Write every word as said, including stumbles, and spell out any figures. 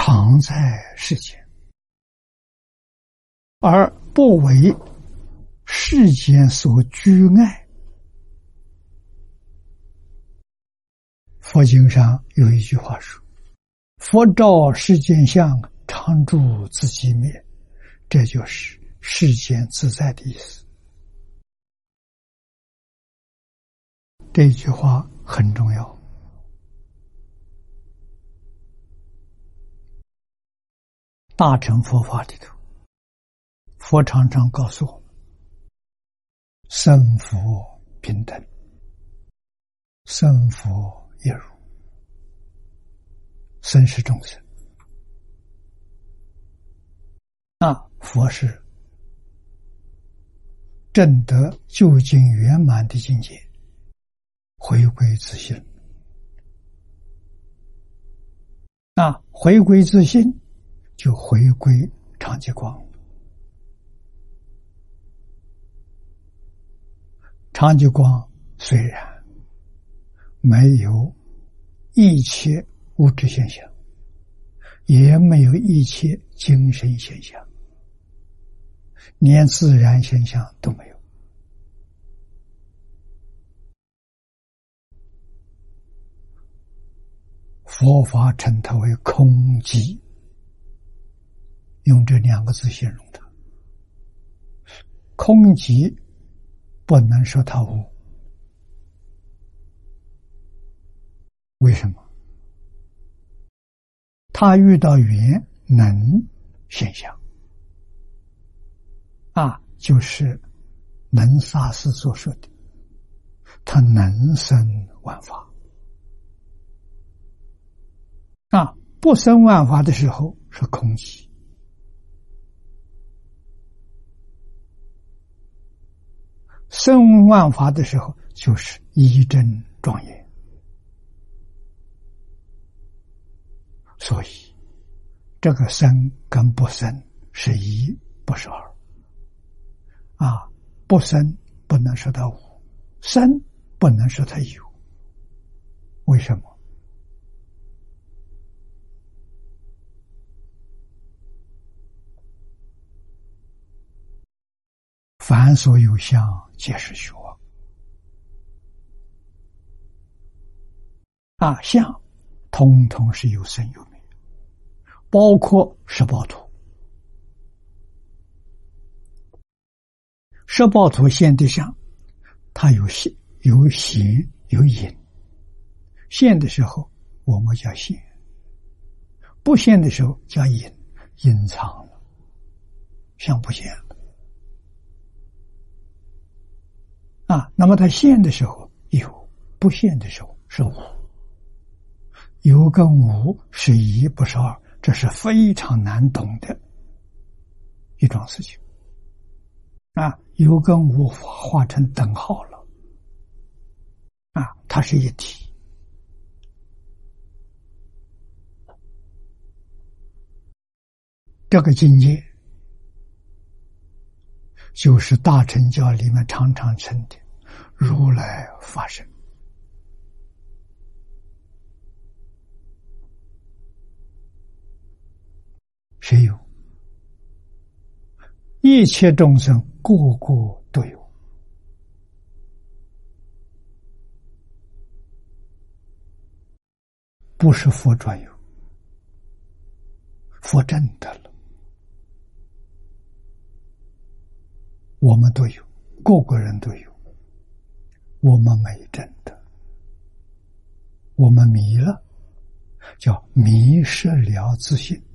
常在世间，而不为世间所拘碍。佛经上有一句话说：“佛照世间相，常住自己灭。”这就是世间自在的意思。这句话很重要。大乘佛法里头，佛常常告诉我们：生佛平等，生佛一如。生是众生，那佛是证得究竟圆满的境界，回归自性。那回归自性，就回归常寂光。常寂光虽然没有一切物质现象，也没有一切精神现象，连自然现象都没有。佛法称它为空寂，用这两个字形容它。空寂不能说它无，为什么？它遇到缘能现象啊，就是能萨斯所说的，它能生万法啊。不生万法的时候是空寂，生万法的时候就是一真庄严。所以这个生跟不生是一，不是二啊。不生不能说它无，生不能说它有。为什么？凡所有相，皆是虚妄啊。相通通是有生有灭，包括十报图。十报图现的相，它有现有形有隐。现的时候我们叫现，不现的时候叫隐，隐藏了，相不现了啊。那么它现的时候有，不现的时候是无。有跟无是一，不是二，这是非常难懂的一桩事情啊。有跟无画成等号了啊，它是一体。这个境界就是大乘教里面常常称的如来法身。谁有？一切众生个个都有。不是佛专有，佛证得了，我们都有，个个人都有。我们没证得，我们迷了，叫迷失了自信。